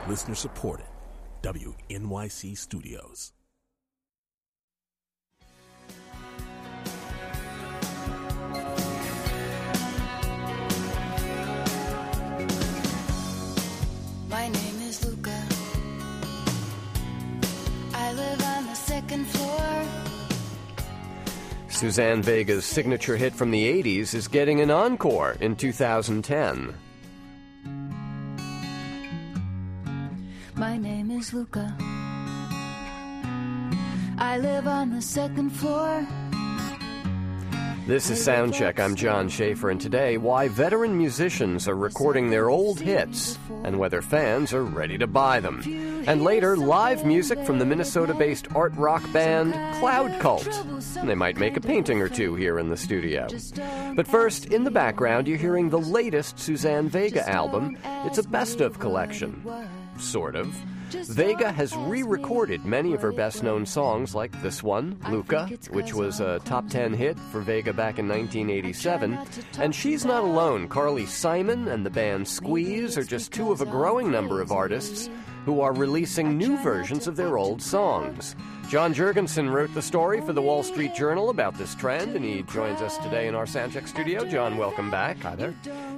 Listener supported. WNYC Studios. My name is Luca. I live on the second floor. Suzanne Vega's signature hit from the 80s is getting an encore in 2010. My name is Luca. I live on the second floor. This is Soundcheck. I'm John Schaefer, and today, why veteran musicians are recording their old hits and whether fans are ready to buy them. And later, live music from the Minnesota-based art rock band Cloud Cult. And they might make a painting or two here in the studio. But first, in the background, you're hearing the latest Suzanne Vega album. It's a best-of collection. Sort of. Vega has re-recorded many of her best-known songs, like this one, Luca, which was a top 10 hit for Vega back in 1987. And she's not alone. Carly Simon and the band Squeeze are just two of a growing number of artists who are releasing new versions of their old songs. John Jurgensen wrote the story for the Wall Street Journal about this trend, and he joins us today in our Soundcheck studio. John, welcome back. Hi there.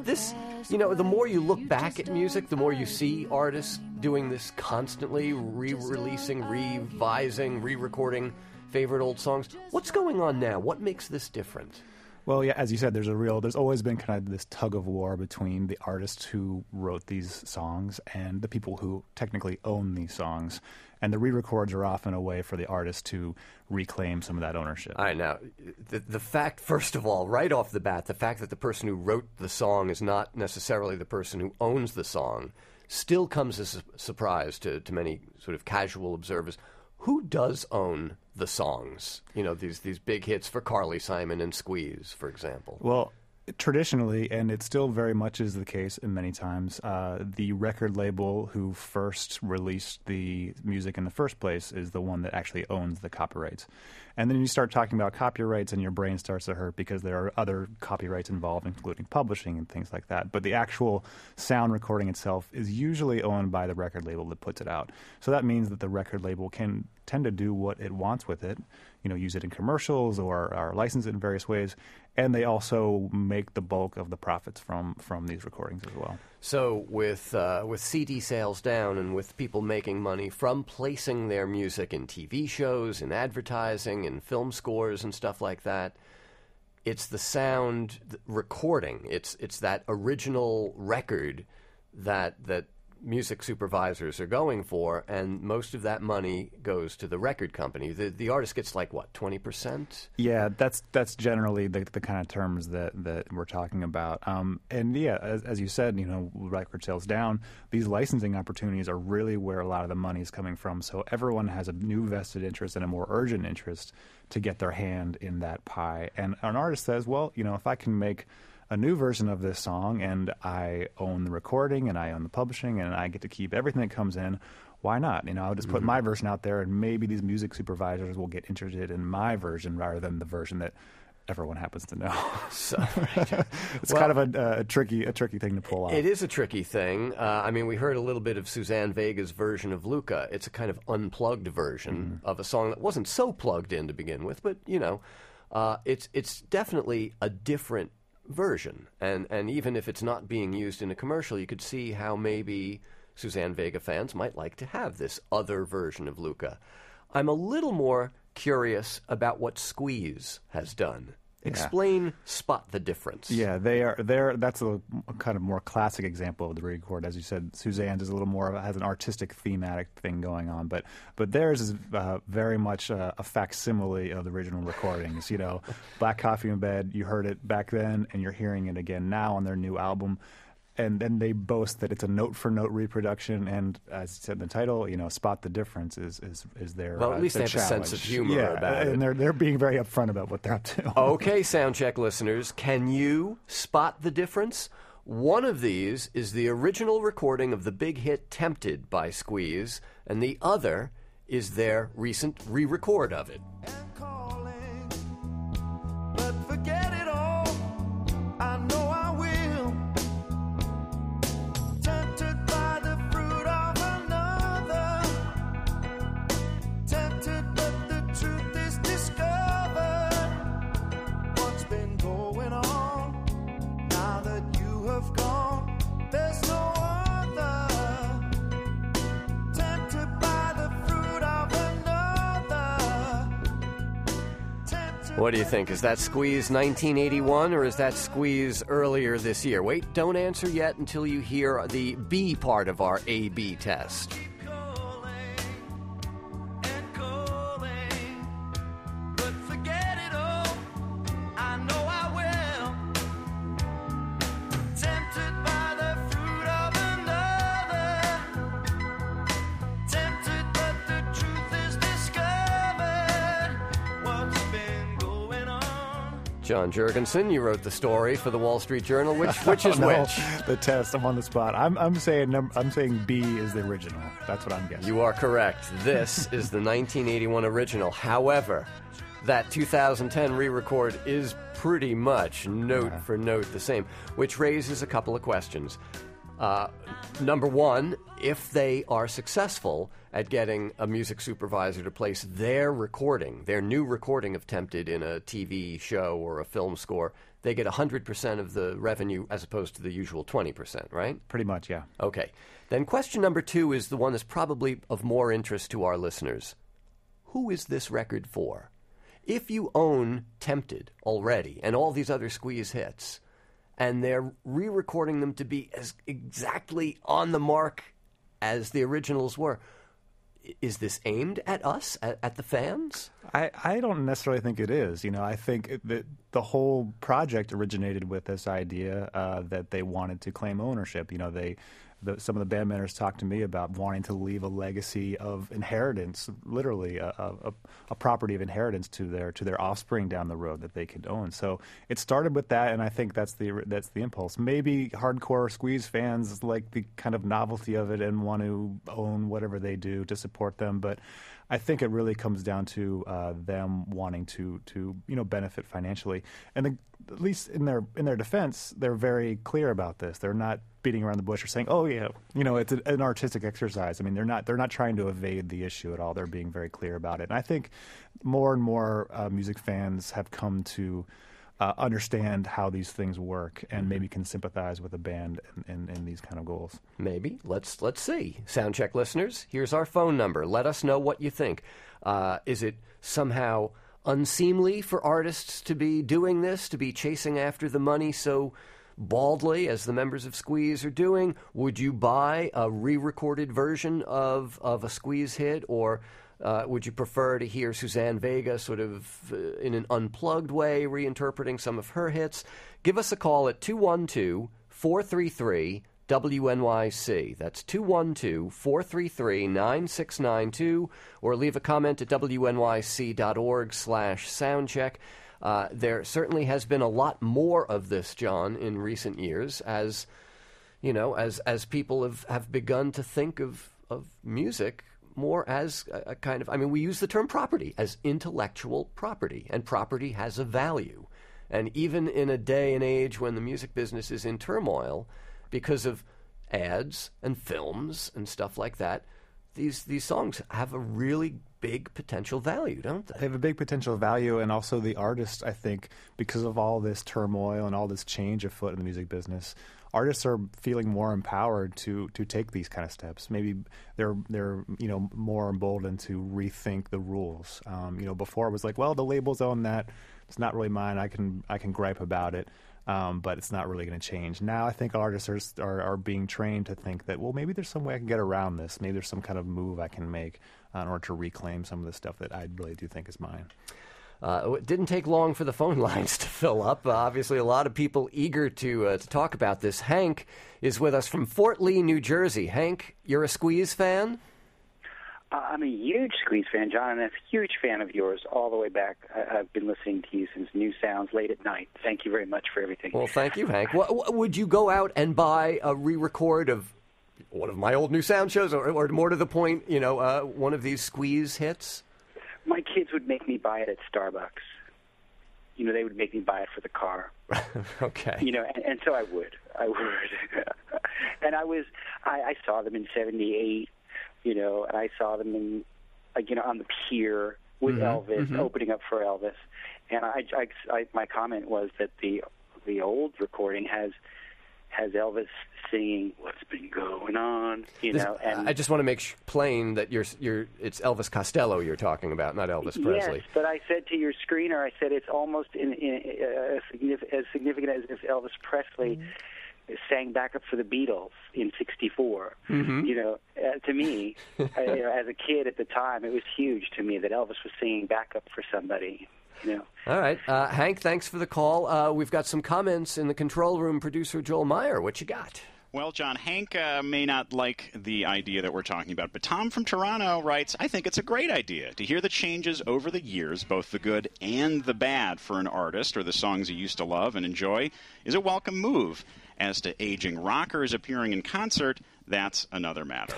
The more you look back at music, the more you see artists doing this constantly, re-releasing, revising, re-recording favorite old songs. What's going on now? What makes this different? Well, yeah, as you said, there's always been kind of this tug of war between the artists who wrote these songs and the people who technically own these songs. And the re-records are often a way for the artist to reclaim some of that ownership. All right, now, the fact, first of all, right off the bat, the fact that the person who wrote the song is not necessarily the person who owns the song still comes as a surprise to many sort of casual observers. Who does own the songs? You know, these big hits for Carly Simon and Squeeze, for example. Well, traditionally, and it still very much is the case in many times, the record label who first released the music in the first place is the one that actually owns the copyrights. And then you start talking about copyrights and your brain starts to hurt because there are other copyrights involved, including publishing and things like that. But the actual sound recording itself is usually owned by the record label that puts it out. So that means that the record label can tend to do what it wants with it, use it in commercials or license it in various ways. And they also make the bulk of the profits from these recordings as well. So with CD sales down and with people making money from placing their music in TV shows, in advertising, in film scores and stuff like that, it's the sound recording. It's that original record that music supervisors are going for, and most of that money goes to the record company. The artist gets like, what, 20%? Yeah, that's generally the kind of terms that we're talking about. And yeah, as you said, record sales down, these licensing opportunities are really where a lot of the money is coming from. So everyone has a new vested interest and a more urgent interest to get their hand in that pie. And an artist says, well, if I can make a new version of this song and I own the recording and I own the publishing and I get to keep everything that comes in, why not? I'll just put my version out there and maybe these music supervisors will get interested in my version rather than the version that everyone happens to know. So, it's kind of a tricky thing to pull off. It is a tricky thing. We heard a little bit of Suzanne Vega's version of Luca. It's a kind of unplugged version of a song that wasn't so plugged in to begin with, but it's definitely a different version, and even if it's not being used in a commercial, you could see how maybe Suzanne Vega fans might like to have this other version of Luca. I'm a little more curious about what Squeeze has done. Explain Spot the Difference. Yeah, that's a kind of more classic example of the re-record. As you said, Suzanne's is a little more has an artistic thematic thing going on, but theirs is very much a facsimile of the original recordings. Black Coffee in Bed, you heard it back then, and you're hearing it again now on their new album. And then they boast that it's a note-for-note reproduction, and as it said in the title, Spot the Difference is their well, at least they have challenge. a sense of humor about it. And they're being very upfront about what they're up to. Okay, Soundcheck listeners, can you spot the difference? One of these is the original recording of the big hit Tempted by Squeeze, and the other is their recent re-record of it. What do you think? Is that Squeeze 1981 or is that Squeeze earlier this year? Wait, don't answer yet until you hear the B part of our A-B test. John Jurgensen, you wrote the story for the Wall Street Journal. Which is which? The test. I'm on the spot. I'm saying B is the original. That's what I'm guessing. You are correct. This is the 1981 original. However, that 2010 re-record is pretty much note for note the same, which raises a couple of questions. Number one, if they are successful at getting a music supervisor to place their new recording of Tempted in a TV show or a film score, they get 100% of the revenue as opposed to the usual 20%, right? Pretty much, yeah. Okay. Then question number two is the one that's probably of more interest to our listeners. Who is this record for? If you own Tempted already and all these other Squeeze hits, and they're re-recording them to be as exactly on the mark as the originals were, is this aimed at us, at the fans? I don't necessarily think it is. I think that the whole project originated with this idea that they wanted to claim ownership. Some of the band members talked to me about wanting to leave a legacy of inheritance, literally a property of inheritance to their offspring down the road that they could own. So it started with that, and I think that's the impulse. Maybe hardcore Squeeze fans like the kind of novelty of it and want to own whatever they do to support them, but I think it really comes down to them wanting to benefit financially. And at least in their defense, they're very clear about this. They're not beating around the bush or saying, "Oh yeah, it's an artistic exercise." I mean, they're not trying to evade the issue at all. They're being very clear about it. And I think more and more music fans have come to understand how these things work and maybe can sympathize with a band in these kind of goals. Maybe. Let's see. Soundcheck listeners, here's our phone number. Let us know what you think. Is it somehow unseemly for artists to be doing this, to be chasing after the money so baldly as the members of Squeeze are doing? Would you buy a re-recorded version of a Squeeze hit, or would you prefer to hear Suzanne Vega sort of in an unplugged way reinterpreting some of her hits? Give us a call at 212-433-WNYC. That's 212-433-9692, or leave a comment at wnyc.org/soundcheck. There certainly has been a lot more of this, John, in recent years, as people have begun to think of music more as a kind of, we use the term property, as intellectual property, and property has a value. And even in a day and age when the music business is in turmoil because of ads and films and stuff like that, these songs have a really big potential value, don't they? They have a big potential value, and also the artists, I think, because of all this turmoil and all this change afoot in the music business, artists are feeling more empowered to take these kind of steps. Maybe they're more emboldened to rethink the rules. Before it was like, well, the labels own that. It's not really mine. I can gripe about it, but it's not really going to change. Now I think artists are being trained to think that, well, maybe there's some way I can get around this. Maybe there's some kind of move I can make in order to reclaim some of the stuff that I really do think is mine. It didn't take long for the phone lines to fill up. Obviously, a lot of people eager to talk about this. Hank is with us from Fort Lee, New Jersey. Hank, you're a Squeeze fan? I'm a huge Squeeze fan, John, and I'm a huge fan of yours all the way back. I've been listening to you since New Sounds late at night. Thank you very much for everything. Well, thank you, Hank. Would you go out and buy a re-record of one of my old New Sound shows, or more to the point, one of these Squeeze hits? My kids would make me buy it at Starbucks. They would make me buy it for the car. Okay. And so I would. And I saw them in '78, and I saw them in, on the pier with Elvis, opening up for Elvis. And I my comment was that the old recording has has Elvis singing "What's Been Going On," and I just want to make plain that it's Elvis Costello you're talking about, not Elvis Presley. Yes, but I said to your screener, I said it's almost as significant as if Elvis Presley sang backup for the Beatles in '64. Mm-hmm. To me, as a kid at the time, it was huge to me that Elvis was singing backup for somebody. All right. Hank, thanks for the call. We've got some comments in the control room. Producer Joel Meyer, what you got? Well, John, Hank may not like the idea that we're talking about, but Tom from Toronto writes, I think it's a great idea to hear the changes over the years, both the good and the bad for an artist or the songs he used to love and enjoy is a welcome move. As to aging rockers appearing in concert, that's another matter.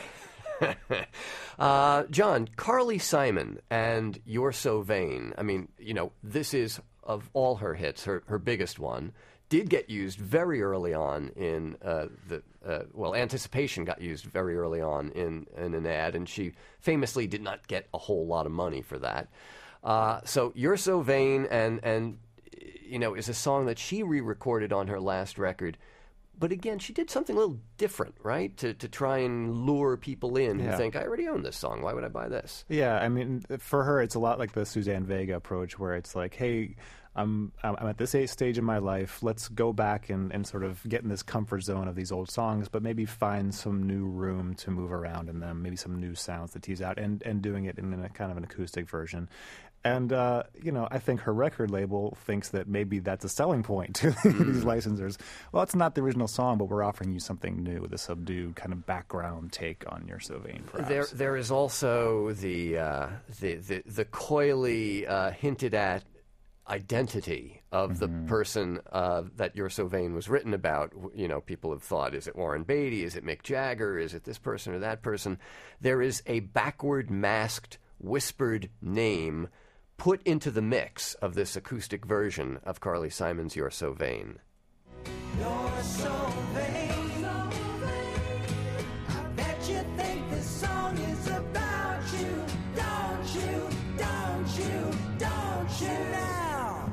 John, Carly Simon and You're So Vain. I mean, this is, of all her hits, her biggest one. Did get used very early on in Anticipation got used very early on in an ad, and she famously did not get a whole lot of money for that. So You're So Vain and is a song that she re-recorded on her last record. But again, she did something a little different, right? To try and lure people in who think, I already own this song. Why would I buy this? Yeah, I mean, for her, it's a lot like the Suzanne Vega approach, where it's like, hey, I'm at this stage in my life. Let's go back and sort of get in this comfort zone of these old songs, but maybe find some new room to move around in them, maybe some new sounds to tease out, and doing it in a kind of an acoustic version. And, I think her record label thinks that maybe that's a selling point to these licensors. Well, it's not the original song, but we're offering you something new with a subdued kind of background take on You're So Vain, perhaps. There is also the coyly hinted at identity of the person that You're So Vain was written about. People have thought, is it Warren Beatty? Is it Mick Jagger? Is it this person or that person? There is a backward masked, whispered name put into the mix of this acoustic version of Carly Simon's You're So Vain. You're so vain, so vain. I bet you think this song is about you. Don't you, don't you, don't you now?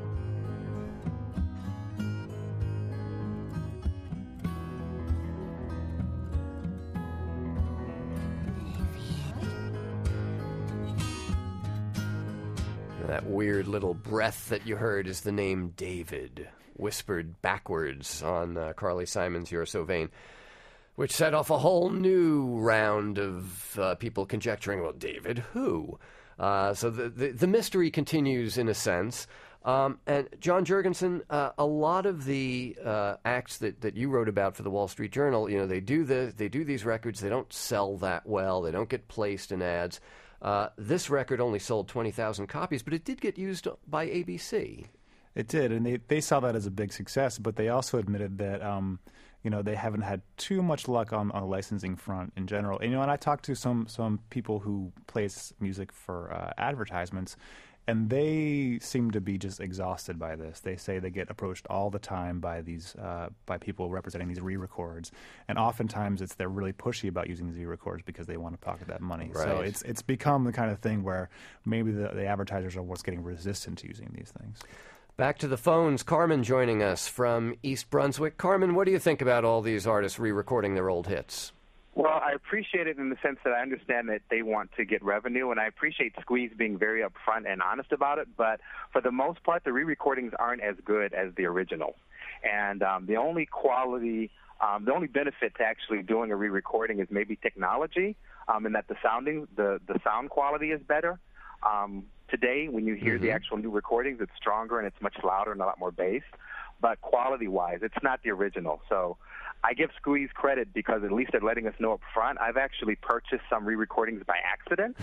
That weird little breath that you heard is the name David, whispered backwards on Carly Simon's You're So Vain, which set off a whole new round of people conjecturing, well, David who? So the mystery continues in a sense. And John Jurgensen, a lot of the acts that you wrote about for the Wall Street Journal, they do these records, they don't sell that well, they don't get placed in ads. This record only sold 20,000 copies, but it did get used by ABC. It did, and they saw that as a big success, but they also admitted that they haven't had too much luck on the licensing front in general. And I talked to some people who place music for advertisements, and they seem to be just exhausted by this. They say they get approached all the time by these by people representing these re-records, and oftentimes they're really pushy about using these re-records because they want to pocket that money. Right. So it's become the kind of thing where maybe the advertisers are what's getting resistant to using these things. Back to the phones. Carmen joining us from East Brunswick. Carmen, what do you think about all these artists re-recording their old hits? Well, I appreciate it in the sense that I understand that they want to get revenue, and I appreciate Squeeze being very upfront and honest about it. But for the most part, the re-recordings aren't as good as the original. And the only benefit to actually doing a re-recording is maybe technology, and that the sound quality is better. Today, when you hear the actual new recordings, it's stronger and it's much louder and a lot more bass. But quality-wise, it's not the original. So I give Squeeze credit because at least they're letting us know up front. I've actually purchased some re-recordings by accident,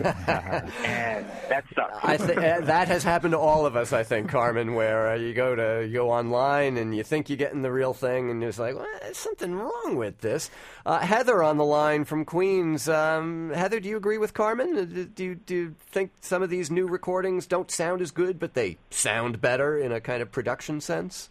and that sucks. That has happened to all of us, I think, Carmen, where you go online and you think you're getting the real thing, and it's like, well, there's something wrong with this. Heather on the line from Queens. Heather, do you agree with Carmen? Do you think some of these new recordings don't sound as good, but they sound better in a kind of production sense?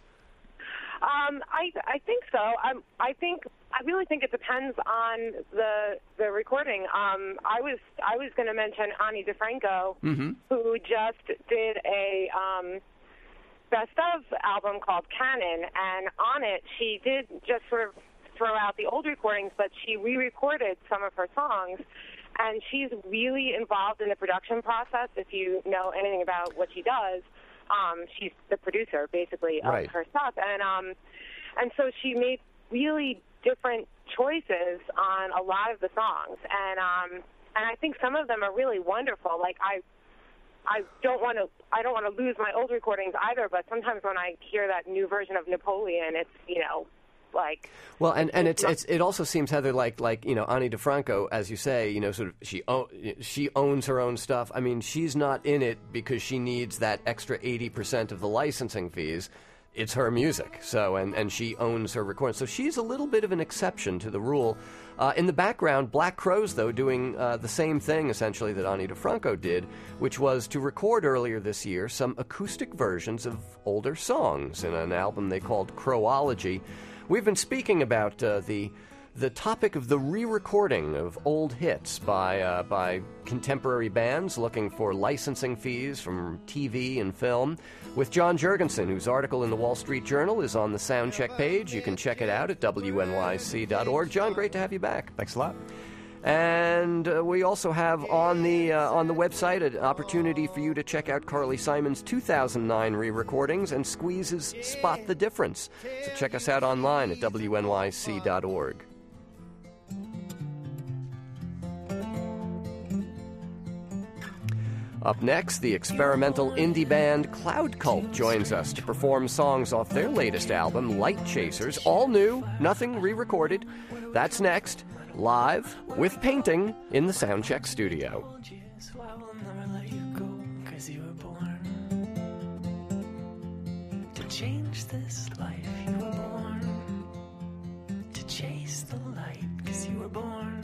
I think so. I really think it depends on the recording. I was going to mention Ani DeFranco, who just did a best of album called Canon, and on it she did just sort of throw out the old recordings, but she re-recorded some of her songs, and she's really involved in the production process. If you know anything about what she does, she's the producer basically of her stuff, and so she made really different choices on a lot of the songs, and I think some of them are really wonderful. Like I don't want to lose my old recordings either, but sometimes when I hear that new version of Napoleon, it's, you know, like... Well, and it also seems, Heather, like you know, Ani DiFranco, as you say, you know, sort of she owns her own stuff. I mean, she's not in it because she needs that extra 80% of the licensing fees. It's her music, so and she owns her recording. So she's a little bit of an exception to the rule. In the background, Black Crowes, though, doing the same thing, essentially, that Ani DiFranco did, which was to record earlier this year some acoustic versions of older songs in an album they called Crowology. We've been speaking about the topic of the re-recording of old hits by contemporary bands looking for licensing fees from TV and film with John Jurgensen, whose article in the Wall Street Journal is on the Soundcheck page. You can check it out at wnyc.org. John, great to have you back. Thanks a lot. And we also have on the website an opportunity for you to check out Carly Simon's 2009 re-recordings and Squeeze's Spot the Difference. So check us out online at wnyc.org. Up next, the experimental indie band Cloud Cult joins us to perform songs off their latest album, Light Chasers. All new, nothing re-recorded. That's next, live with painting in the Soundcheck studio. To change this life, you were born. To chase the light, 'cause you were born.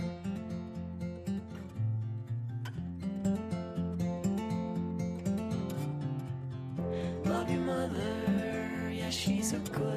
Love your mother, yeah, she's a good